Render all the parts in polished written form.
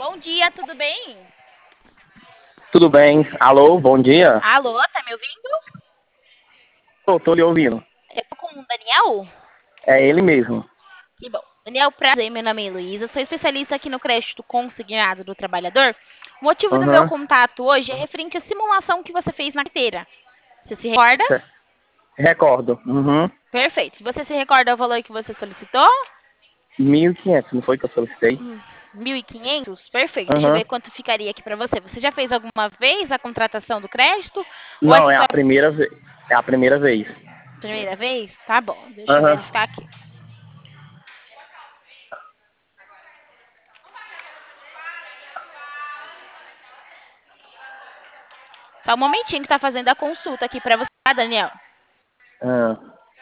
Bom dia, tudo bem? Tudo bem? Alô, bom dia. Alô, tá me ouvindo? Tô lhe ouvindo. Eu tô com o Daniel? É ele mesmo. Que bom. Daniel, prazer, meu nome é Heloísa, sou especialista aqui no crédito consignado do trabalhador. O motivo do meu Aham. contato hoje é referente à simulação que você fez na carteira. Você se recorda? Cê- Recordo. Uhum. Perfeito. Se você se recorda o valor que você solicitou? 1.500, não foi que eu solicitei? 1.500? Perfeito. Deixa eu Aham. ver quanto ficaria aqui para você. Você já fez alguma vez a contratação do crédito? Ou Não, essa é foi a a primeira vez. É a primeira vez. primeira vez? Tá bom, deixa eu Aham. verificar aqui. Só um momentinho que tá fazendo a consulta aqui para você, tá, Daniel? Ah.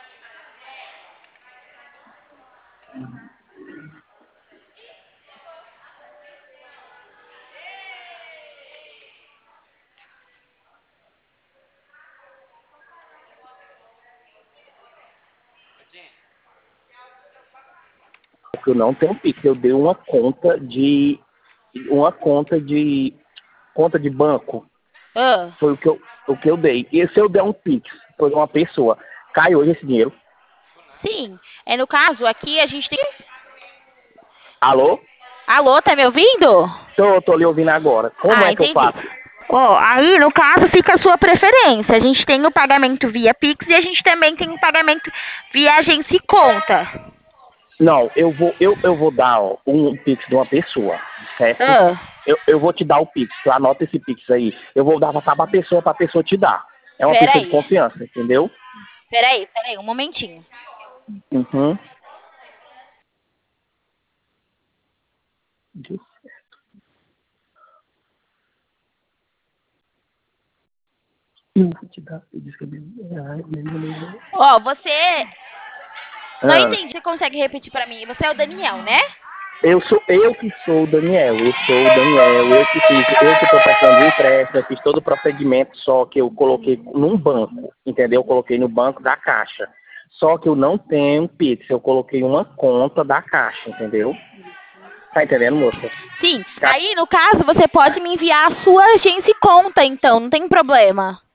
Porque eu não tenho Pix, eu dei uma conta de. Uma conta de banco. Ah, Foi o que eu dei. E se eu der um Pix por uma pessoa, cai hoje esse dinheiro? sim. No caso, aqui a gente tem. Alô? Alô, tá me ouvindo? Tô lhe ouvindo agora. Como Ah, é que eu entendi. faço? Ó, aí no caso fica a sua preferência. A gente tem o pagamento via Pix e a gente também tem o pagamento via agência e conta. Não, eu vou dar ó, um Pix de uma pessoa, certo? Ah, Eu vou te dar o Pix, tu anota esse Pix aí. Eu vou dar pra pessoa te dar. É uma pessoa de peraí. confiança, entendeu? Peraí, um momentinho. Uhum. Eu vou te dar, eu disse que é bem. Ó, você. Não Ah, entendi. Você consegue repetir pra mim? Você é o Daniel, né? eu que sou o Daniel, eu que estou prestando o empréstimo, eu fiz todo o procedimento, só que eu coloquei num banco, entendeu? Eu coloquei no banco da Caixa. Só que eu não tenho Pix, eu coloquei uma conta da Caixa, entendeu? Tá entendendo, moça? Sim. Aí, no caso, você pode me enviar a sua agência e conta, então, não tem problema.